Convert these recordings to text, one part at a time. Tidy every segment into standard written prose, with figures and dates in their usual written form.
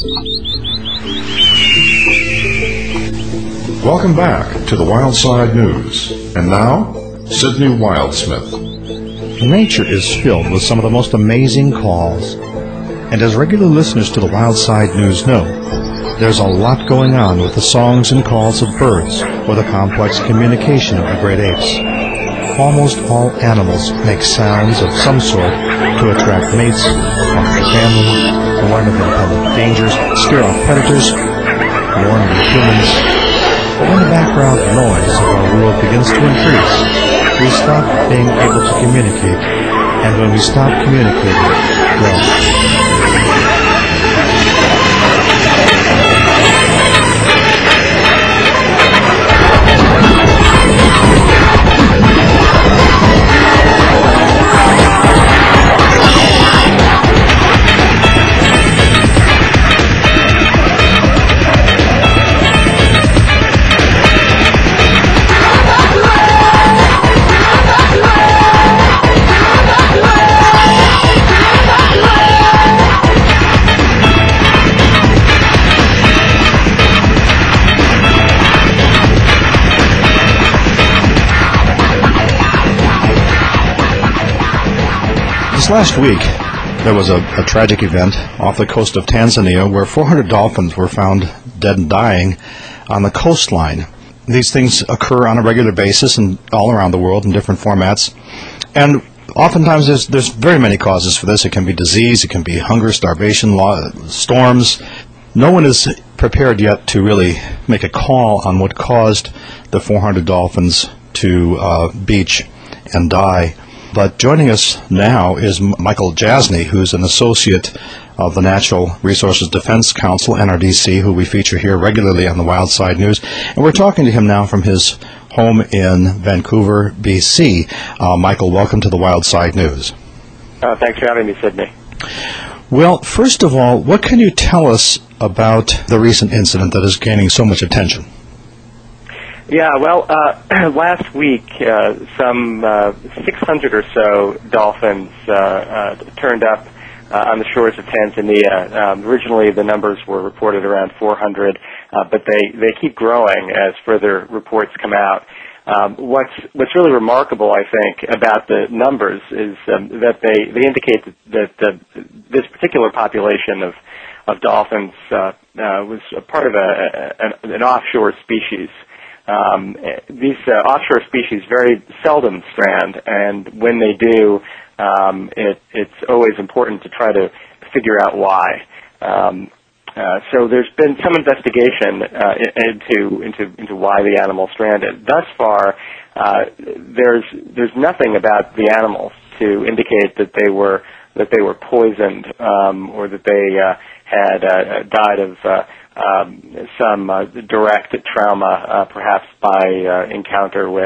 Welcome back to the Wild Side News. And now, Sidney Wildsmith. Nature is filled with some of the most amazing calls. And as regular listeners to the Wild Side News know, there's a lot going on with the songs and calls of birds or the complex communication of the great apes. Almost all animals make sounds of some sort to attract mates, talk to family, warn of impending dangers, scare off predators, warn of humans. But when the background noise of our world begins to increase, we stop being able to communicate. And when we stop communicating, well, last week, there was a tragic event off the coast of Tanzania where 400 dolphins were found dead and dying on the coastline. These things occur on a regular basis and all around the world in different formats. And oftentimes there's very many causes for this. It can be disease, it can be hunger, starvation, storms. No one is prepared yet to really make a call on what caused the 400 dolphins to beach and die. But joining us now is Michael Jasny, who's an associate of the Natural Resources Defense Council, NRDC, who we feature here regularly on the Wild Side News. And we're talking to him now from his home in Vancouver, BC. Michael, welcome to the Wild Side News. Thanks for having me, Sidney. Well, first of all, what can you tell us about the recent incident that is gaining so much attention? Yeah, well, last week, some 600 or so dolphins turned up on the shores of Tanzania. Originally, the numbers were reported around 400, but they keep growing as further reports come out. What's really remarkable, I think, about the numbers is that they indicate that this particular population of dolphins was a part of an offshore species. These offshore species very seldom strand, and when they do, it's always important to try to figure out why. So there's been some investigation into why the animal stranded. Thus far, there's nothing about the animals to indicate that they were poisoned or that they had died of some direct trauma, perhaps by encounter with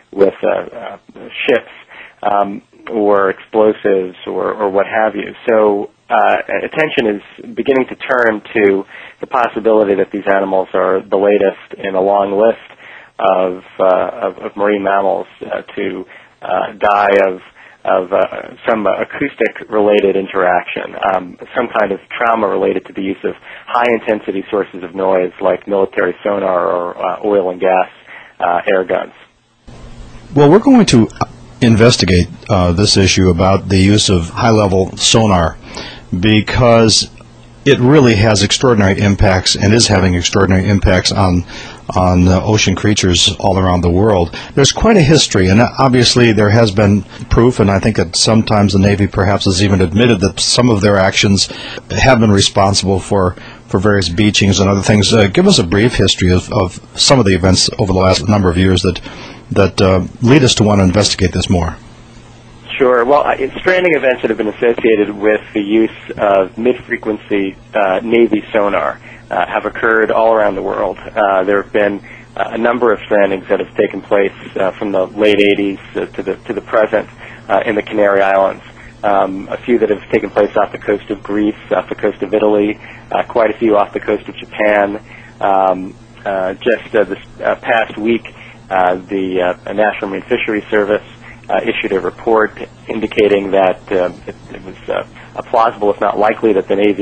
ships or explosives or what have you. So attention is beginning to turn to the possibility that these animals are the latest in a long list of marine mammals to die of some acoustic-related interaction, some kind of trauma related to the use of high-intensity sources of noise like military sonar or oil and gas air guns. Well, we're going to investigate this issue about the use of high-level sonar because it really has extraordinary impacts and is having extraordinary impacts on ocean creatures all around the world. There's quite a history, and obviously there has been proof, and I think that sometimes the Navy perhaps has even admitted that some of their actions have been responsible for various beachings and other things. Give us a brief history of some of the events over the last number of years that lead us to want to investigate this more. Sure. Well, stranding events that have been associated with the use of mid-frequency Navy sonar have occurred all around the world. There have been a number of strandings that have taken place from the late 80s to the present in the Canary Islands. A few that have taken place off the coast of Greece, off the coast of Italy, quite a few off the coast of Japan. Just this past week, the National Marine Fisheries Service issued a report indicating that it was plausible, if not likely, that the Navy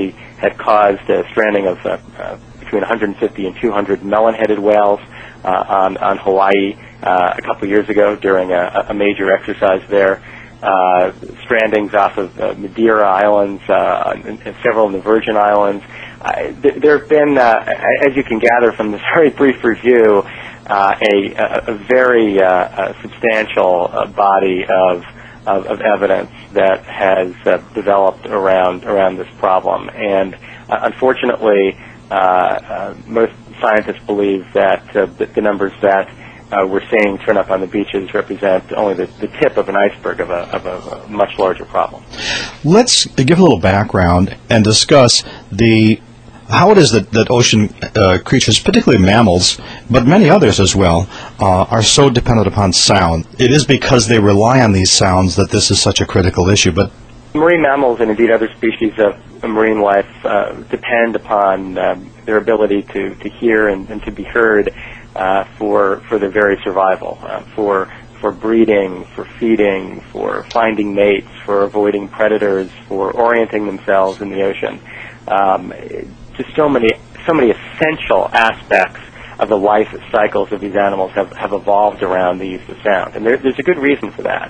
had caused stranding of between 150 and 200 melon-headed whales on Hawaii a couple years ago during a major exercise there. Strandings off of Madeira Islands and several in the Virgin Islands. There have been, as you can gather from this very brief review, a very substantial body of evidence that has developed around this problem. And unfortunately, most scientists believe that the numbers that we're seeing turn up on the beaches represent only the tip of an iceberg of a much larger problem. Let's give a little background and discuss how it is that ocean creatures, particularly mammals, but many others as well, are so dependent upon sound. It is because they rely on these sounds that this is such a critical issue. But marine mammals and indeed other species of marine life depend upon their ability to hear and to be heard for their very survival, for breeding, for feeding, for finding mates, for avoiding predators, for orienting themselves in the ocean. Just so many essential aspects of the life cycles of these animals have evolved around the use of sound, and there's a good reason for that.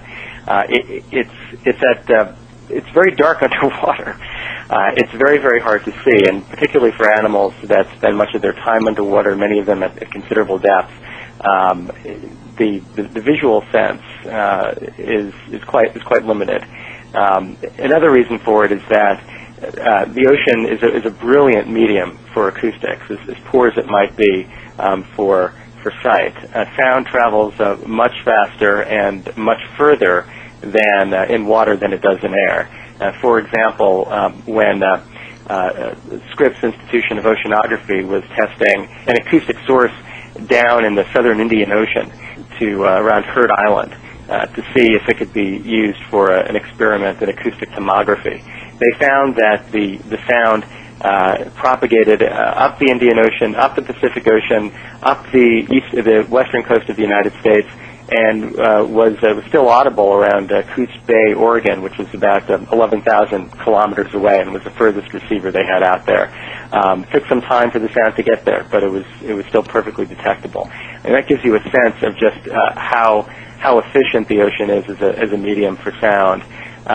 It's very dark underwater. It's very, very hard to see, and particularly for animals that spend much of their time underwater, many of them at considerable depth, the visual sense is quite limited. Another reason for it is that the ocean is a brilliant medium for acoustics, as poor as it might be for sight. Sound travels much faster and much further than in water than it does in air. For example, when Scripps Institution of Oceanography was testing an acoustic source down in the southern Indian Ocean to around Heard Island to see if it could be used for an experiment in acoustic tomography, they found that the sound propagated up the Indian Ocean, up the Pacific Ocean, up the western coast of the United States, and was still audible around Coos Bay, Oregon, which was about 11,000 kilometers away, and was the furthest receiver they had out there. Took some time for the sound to get there, but it was still perfectly detectable, and that gives you a sense of just how efficient the ocean is as a medium for sound.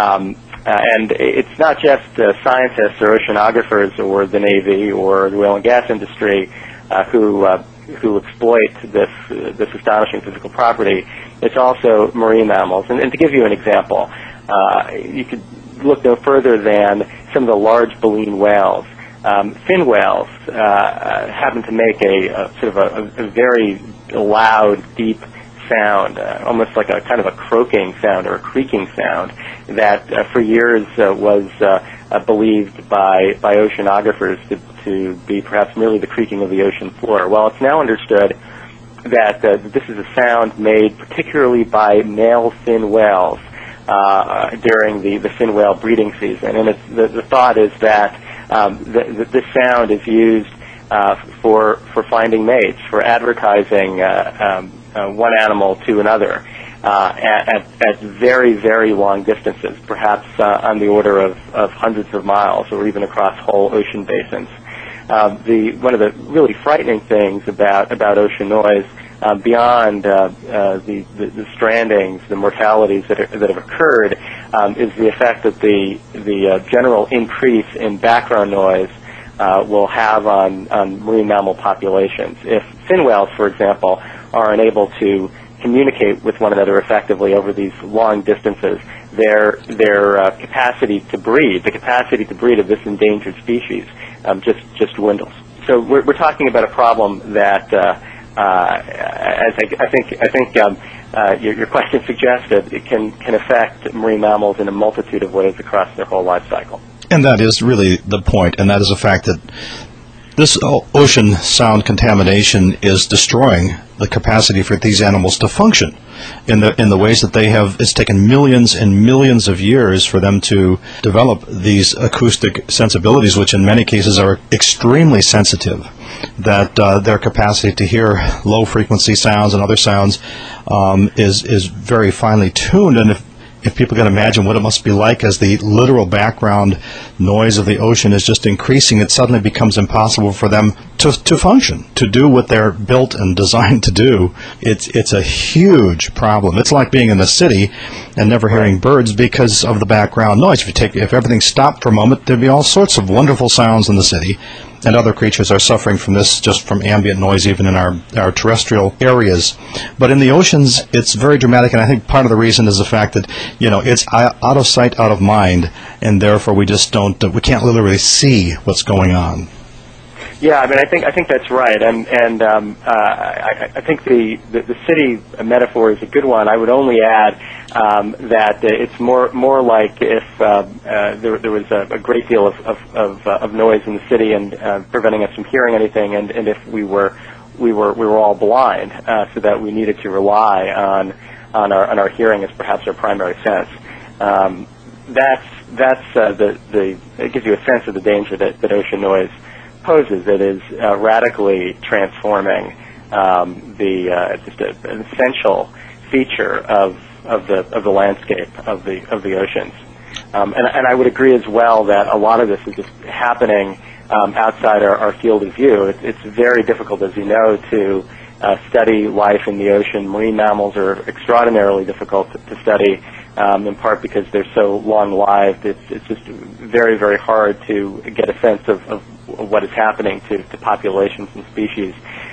And it's not just scientists or oceanographers or the Navy or the oil and gas industry who exploit this astonishing physical property. It's also marine mammals. And to give you an example, you could look no further than some of the large baleen whales. Fin whales happen to make a sort of a very loud, deep sound, almost like a kind of a croaking sound or a creaking sound that for years was believed by oceanographers to be perhaps merely the creaking of the ocean floor. Well, it's now understood that this is a sound made particularly by male fin whales during the fin whale breeding season. And the thought is that this sound is used for finding mates, for advertising one animal to another at very, very long distances, perhaps on the order of hundreds of miles or even across whole ocean basins. One of the really frightening things about ocean noise, beyond the strandings, the mortalities that have occurred, is the effect that the general increase in background noise will have on marine mammal populations. If fin whales, for example, are unable to communicate with one another effectively over these long distances, their capacity to breed, the capacity to breed of this endangered species, just dwindles. So we're talking about a problem that, as I think your question suggested, it can affect marine mammals in a multitude of ways across their whole life cycle. And that is really the point, and that is the fact that this ocean sound contamination is destroying the capacity for these animals to function in the ways that they have. It's taken millions and millions of years for them to develop these acoustic sensibilities, which in many cases are extremely sensitive, that their capacity to hear low frequency sounds and other sounds is very finely tuned. And if people can imagine what it must be like as the literal background noise of the ocean is just increasing, it suddenly becomes impossible for them to function, to do what they're built and designed to do. It's a huge problem. It's like being in the city and never hearing birds because of the background noise. If everything stopped for a moment, there'd be all sorts of wonderful sounds in the city, and other creatures are suffering from this, just from ambient noise, even in our terrestrial areas. But in the oceans, it's very dramatic, and I think part of the reason is the fact that, it's out of sight, out of mind, and therefore we can't literally see what's going on. Yeah, I mean, I think that's right, and I think the city metaphor is a good one. I would only add that it's more like if there was a great deal of noise in the city and preventing us from hearing anything, and if we were all blind, so that we needed to rely on our hearing as perhaps our primary sense. It gives you a sense of the danger that ocean noise poses. It is radically transforming just an essential feature of the landscape of the oceans. And I would agree as well that a lot of this is just happening outside our field of view. It's very difficult, as you know, to study life in the ocean. Marine mammals are extraordinarily difficult to study, in part because they're so long-lived. It's just very, very hard to get a sense of what is happening to populations and species.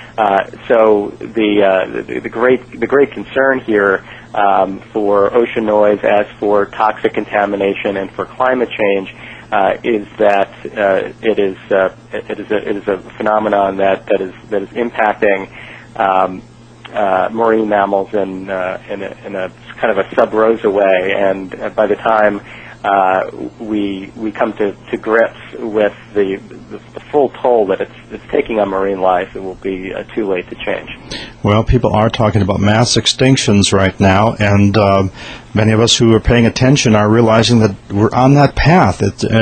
So the great concern here for ocean noise, as for toxic contamination and for climate change, is that it is a phenomenon that is impacting marine mammals in a kind of a sub-rosa way, and by the time we come to grips with the full toll that it's taking on marine life, it will be too late to change. Well, people are talking about mass extinctions right now, and many of us who are paying attention are realizing that we're on that path,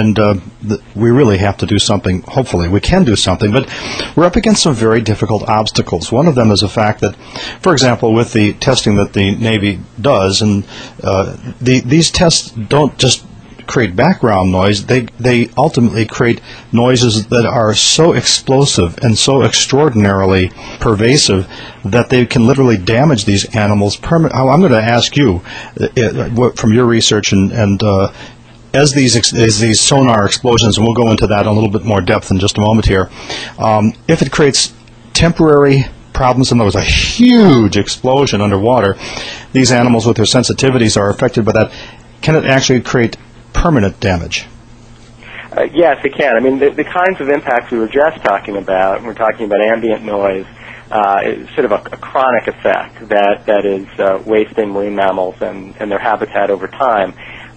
we really have to do something. Hopefully we can do something, but we're up against some very difficult obstacles. One of them is the fact that, for example, with the testing that the Navy does, and these tests don't just create background noise, they ultimately create noises that are so explosive and so extraordinarily pervasive that they can literally damage these animals permanently. I'm going to ask you, from your research and as these sonar explosions, and we'll go into that in a little bit more depth in just a moment here, if it creates temporary problems and there was a huge explosion underwater, these animals with their sensitivities are affected by that. Can it actually create permanent damage? Yes, it can. I mean, the kinds of impacts we were just talking about, we're talking about ambient noise, is sort of a chronic effect that is wasting marine mammals and their habitat over time.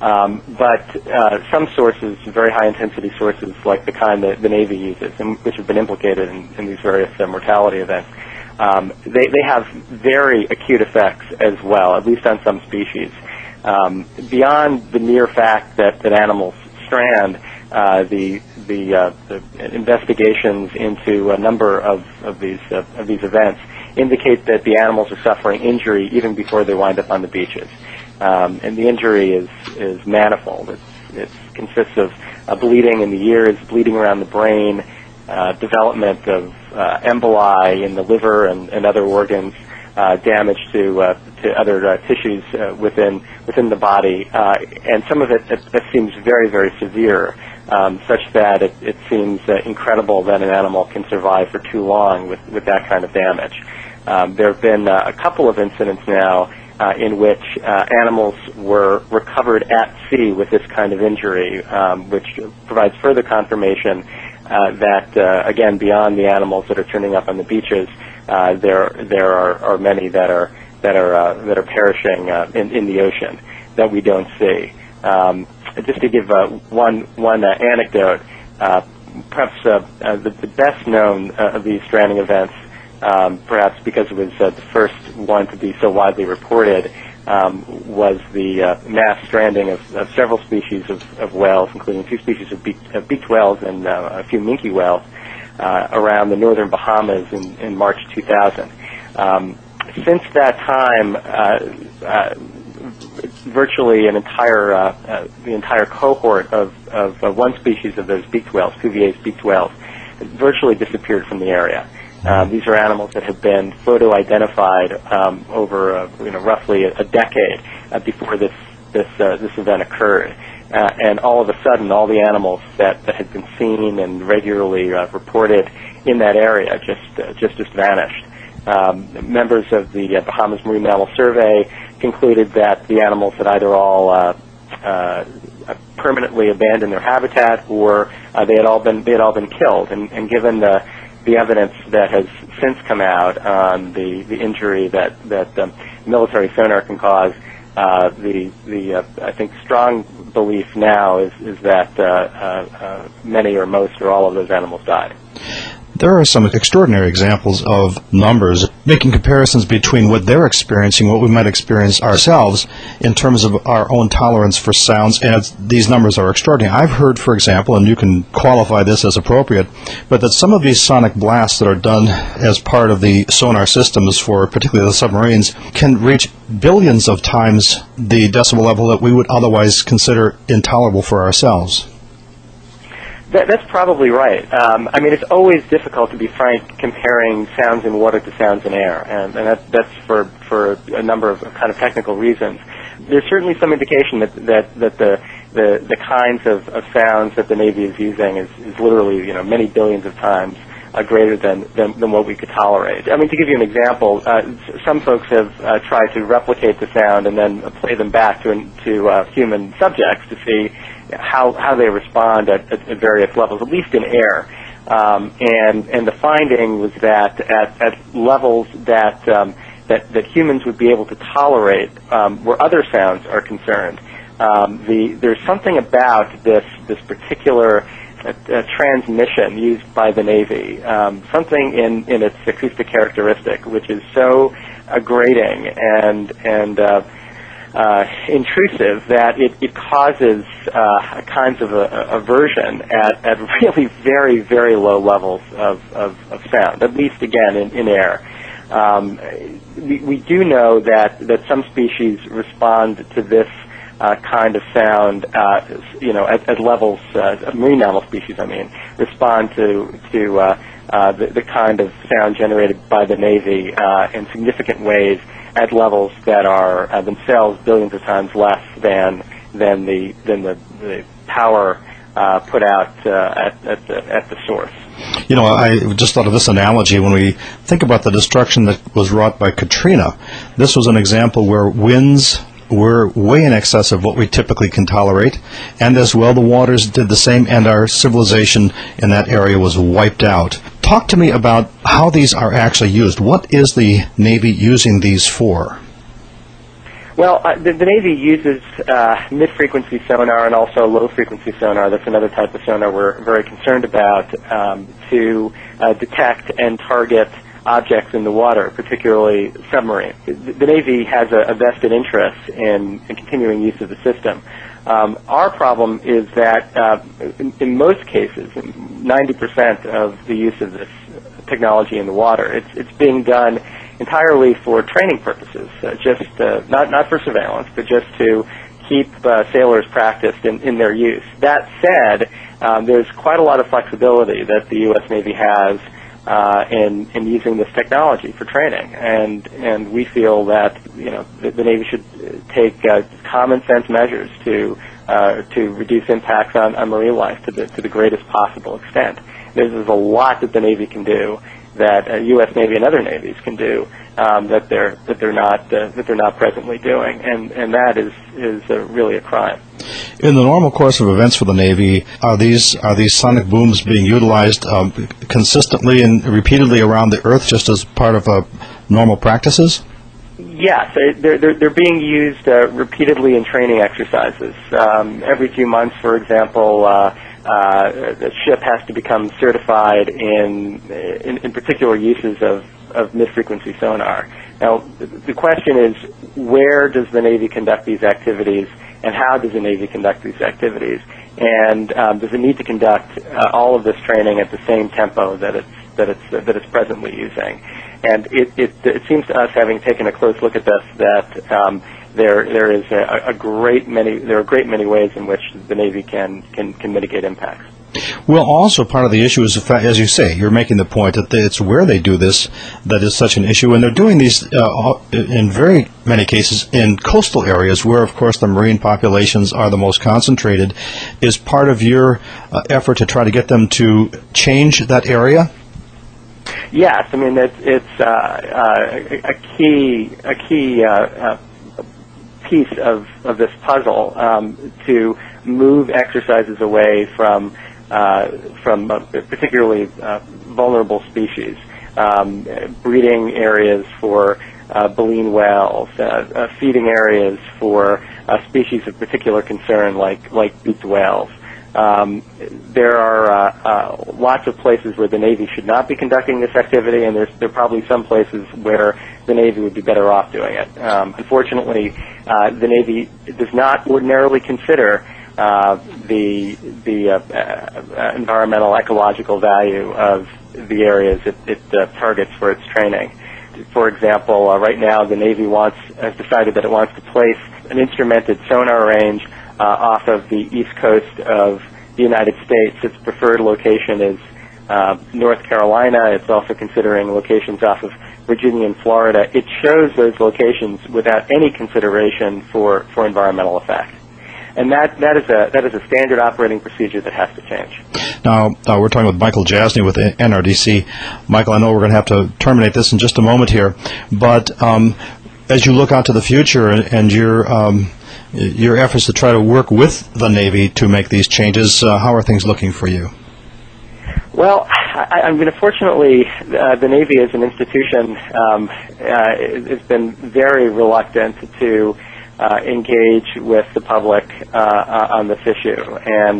But some sources, very high-intensity sources, like the kind that the Navy uses, and which have been implicated in these various mortality events, they have very acute effects as well, at least on some species. Beyond the mere fact that animals strand, the investigations into a number of these events indicate that the animals are suffering injury even before they wind up on the beaches, and the injury is manifold. It consists of bleeding in the ears, bleeding around the brain, development of emboli in the liver and other organs, damage to other tissues within the body, and some of it seems very, very severe, such that it seems incredible that an animal can survive for too long with that kind of damage. There have been a couple of incidents now in which animals were recovered at sea with this kind of injury, which provides further confirmation that, again, beyond the animals that are turning up on the beaches, there are many that are perishing in the ocean that we don't see. Just to give one anecdote, perhaps the best known of these stranding events, perhaps because it was the first one to be so widely reported, was the mass stranding of several species of whales, including 2 species of beaked whales and a few minke whales, around the northern Bahamas in March 2000. Since that time, virtually the entire cohort of one species of those beaked whales, Cuvier's beaked whales, virtually disappeared from the area. These are animals that have been photo-identified over roughly a decade before this event occurred. And all of a sudden, all the animals that had been seen and regularly reported in that area just vanished. Members of the Bahamas Marine Mammal Survey concluded that the animals had either all permanently abandoned their habitat, or they had all been killed. And given the evidence that has since come out on the injury that military sonar can cause, I think strong belief now is that many or most or all of those animals died. There are some extraordinary examples of numbers, making comparisons between what they're experiencing, what we might experience ourselves in terms of our own tolerance for sounds, and these numbers are extraordinary. I've heard, for example, and you can qualify this as appropriate, but that some of these sonic blasts that are done as part of the sonar systems for particularly the submarines can reach billions of times the decibel level that we would otherwise consider intolerable for ourselves. That's probably right. I mean, it's always difficult, to be frank, comparing sounds in water to sounds in air, and that's for a number of kind of technical reasons. There's certainly some indication that the kinds of sounds that the Navy is using is literally many billions of times greater than what we could tolerate. I mean, to give you an example, some folks have tried to replicate the sound and then play them back to human subjects to see how they respond at various levels, at least in air. And the finding was that at levels that humans would be able to tolerate, where other sounds are concerned, there's something about this particular transmission used by the Navy, something in its acoustic characteristic, which is so grating and intrusive that it causes kinds of aversion at really very, very low levels of sound, at least, again, in air. We do know that some species respond to this kind of sound, at levels, marine mammal species, respond to the kind of sound generated by the Navy in significant ways at levels that are themselves billions of times less than the power put out at the source. I just thought of this analogy when we think about the destruction that was wrought by Katrina. This was an example where winds were way in excess of what we typically can tolerate, and as well the waters did the same, and our civilization in that area was wiped out. Talk to me about how these are actually used. What is the Navy using these for? Well, the Navy uses mid-frequency sonar and also low-frequency sonar. That's another type of sonar we're very concerned about, to detect and target objects in the water, particularly submarines. The Navy has a vested interest in continuing use of the system. Our problem is that in most cases, 90% of the use of this technology in the water, it's being done entirely for training purposes, not for surveillance, but just to keep sailors practiced in their use. That said, there's quite a lot of flexibility that the U.S. Navy has in using this technology for training, and we feel that the Navy should take common sense measures to reduce impacts on marine life to the greatest possible extent. There's a lot that the Navy can do, that U.S. Navy and other navies can do, that they're not presently doing, and that is really a crime. In the normal course of events for the Navy, are these sonic booms being utilized consistently and repeatedly around the Earth, just as part of normal practices? Yes, they're being used repeatedly in training exercises. Every few months, for example, the ship has to become certified in particular uses of mid-frequency sonar. Now, the question is, where does the Navy conduct these activities, and how does the Navy conduct these activities? And does it need to conduct all of this training at the same tempo that it's presently using? And it seems to us, having taken a close look at this, that there is a great many ways in which the Navy can mitigate impacts. Well, also part of the issue is the fact, as you say, you're making the point that it's where they do this that is such an issue, and they're doing these in very many cases in coastal areas where, of course, the marine populations are the most concentrated. Is part of your effort to try to get them to change that area? Yes, I mean it's a key piece of this puzzle to move exercises away from particularly vulnerable species, breeding areas for baleen whales, feeding areas for species of particular concern like beaked whales. There are lots of places where the Navy should not be conducting this activity, and there are probably some places where the Navy would be better off doing it. Unfortunately, the Navy does not ordinarily consider the environmental ecological value of the areas it targets for its training. For example, right now the Navy has decided that it wants to place an instrumented sonar range off of the east coast of the United States. Its preferred location is North Carolina. It's also considering locations off of Virginia and Florida. It chose those locations without any consideration for environmental effect. And that is a standard operating procedure that has to change. Now, we're talking with Michael Jasny with NRDC. Michael, I know we're going to have to terminate this in just a moment here, but as you look out to the future and your efforts to try to work with the Navy to make these changes, how are things looking for you? Well, I mean, fortunately, the Navy as an institution has been very reluctant to engage with the public on this issue, and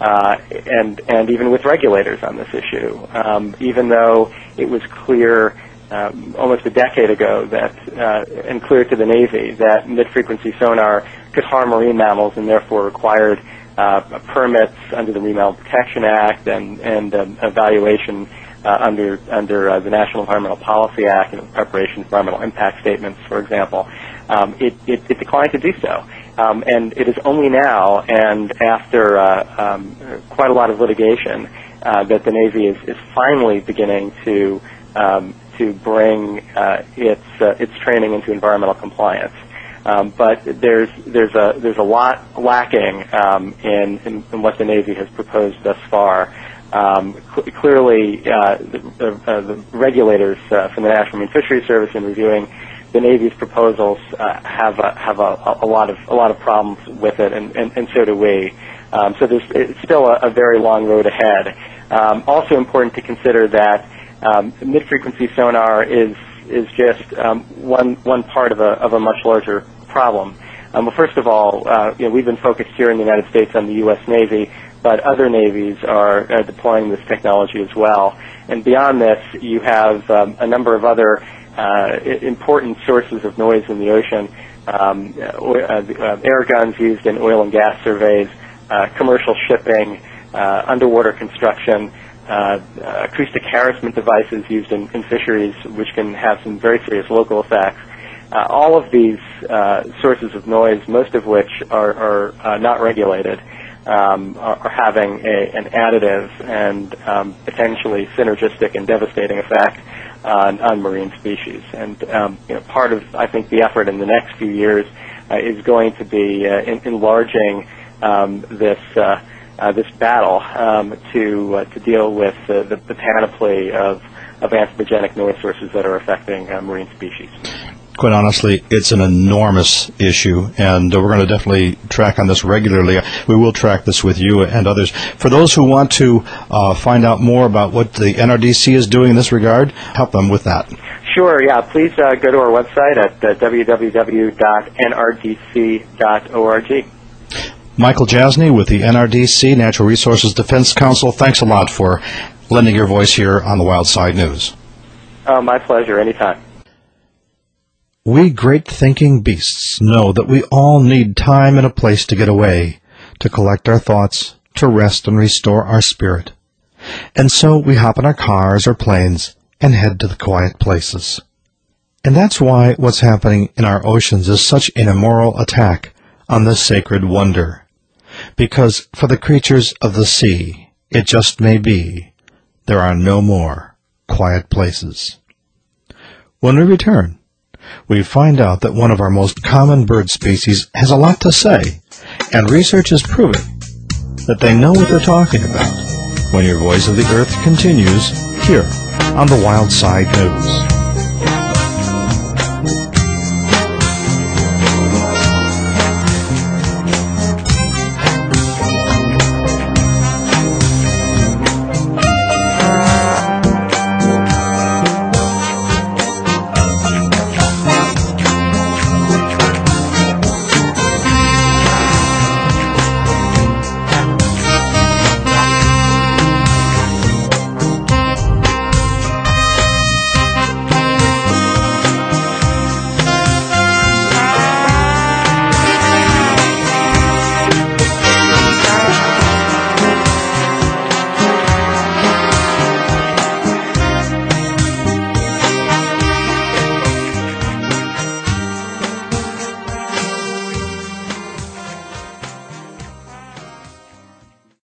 even with regulators on this issue. Even though it was clear almost a decade ago that, and clear to the Navy, that mid-frequency sonar could harm marine mammals and therefore required permits under the Marine Mammal Protection Act and evaluation under the National Environmental Policy Act and preparation of environmental impact statements, for example. It declined to do so. And it is only now, and after quite a lot of litigation, that the Navy is finally beginning to bring its training into environmental compliance. But there's a lot lacking in what the Navy has proposed thus far. Clearly, the regulators from the National Marine Fisheries Service in reviewing the Navy's proposals have a lot of problems with it, and so do we. So it's still a very long road ahead. Also important to consider that mid-frequency sonar is just one part of a much larger problem. Well, first of all, we've been focused here in the United States on the U.S. Navy, but other navies are deploying this technology as well. And beyond this, you have a number of other important sources of noise in the ocean, air guns used in oil and gas surveys, commercial shipping, underwater construction, acoustic harassment devices used in fisheries, which can have some very serious local effects. All of these sources of noise, most of which are not regulated, are having an additive and potentially synergistic and devastating effect on marine species. And part of, I think, the effort in the next few years is going to be enlarging this battle to deal with the panoply of anthropogenic noise sources that are affecting marine species. Quite honestly, it's an enormous issue, and we're going to definitely track on this regularly. We will track this with you and others. For those who want to find out more about what the NRDC is doing in this regard, help them with that. Sure, yeah. Please go to our website at www.nrdc.org. Michael Jasny with the NRDC, Natural Resources Defense Council, thanks a lot for lending your voice here on the Wild Side News. My pleasure, anytime. We great thinking beasts know that we all need time and a place to get away, to collect our thoughts, to rest and restore our spirit. And so we hop in our cars or planes and head to the quiet places. And that's why what's happening in our oceans is such an immoral attack on this sacred wonder. Because for the creatures of the sea, it just may be, there are no more quiet places. When we return, we find out that one of our most common bird species has a lot to say, and research is proving that they know what they're talking about. When Your Voice of the Earth continues here on the Wild Side News.